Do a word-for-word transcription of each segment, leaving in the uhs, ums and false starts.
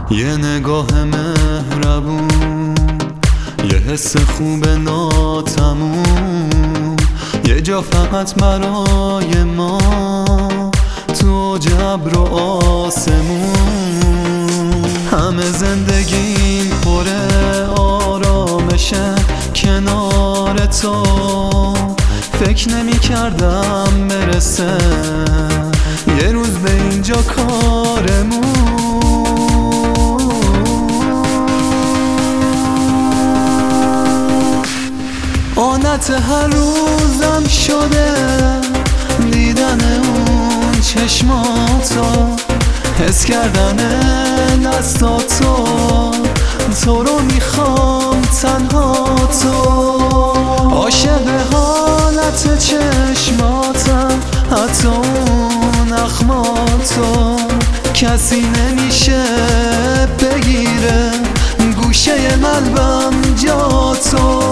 یه نگاه مهربون، یه حس خوب ناتموم، یه جا فقط برای ما تو جبر و آسمون. همه زندگیم پره آرامشه کنار تو، فکر نمی کردم برسه یه روز به اینجا کارمون. عادت هر روزم شده دیدن اون چشماتو، حس کردن دستاتو، تو رو میخوام تنها تو. عاشق حالت چشماتم، حتی اون اخماتو، کسی نمیشه بگیره گوشه قلبم جا تو.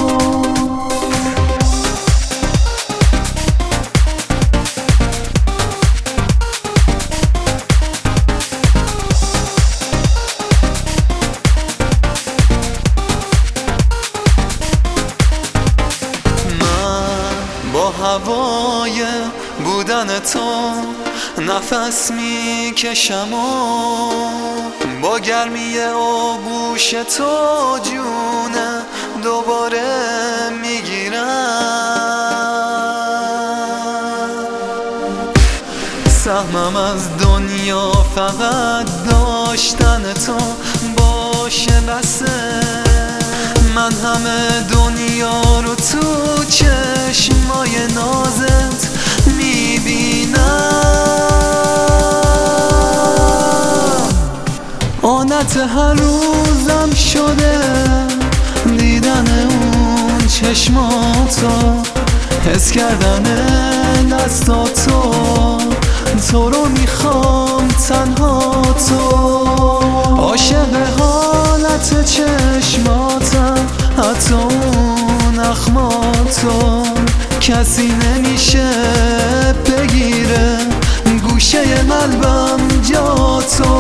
با هوای بودن تو نفس میکشم و با گرمی آغوش تو جون دوباره میگیرم. سهمم از دنیا فقط داشتن تو باشه بسه، من همه دنیا رو تو چشمای نازت میبینم. عادت هر روزم شده دیدن اون چشماتو، حس کردن دستاتو، تو رو میخوام تنها تو. عاشق حالت چشماتم، حتی اون اخماتو، کسی نمیشه بگیره گوشه قلبم جا تو.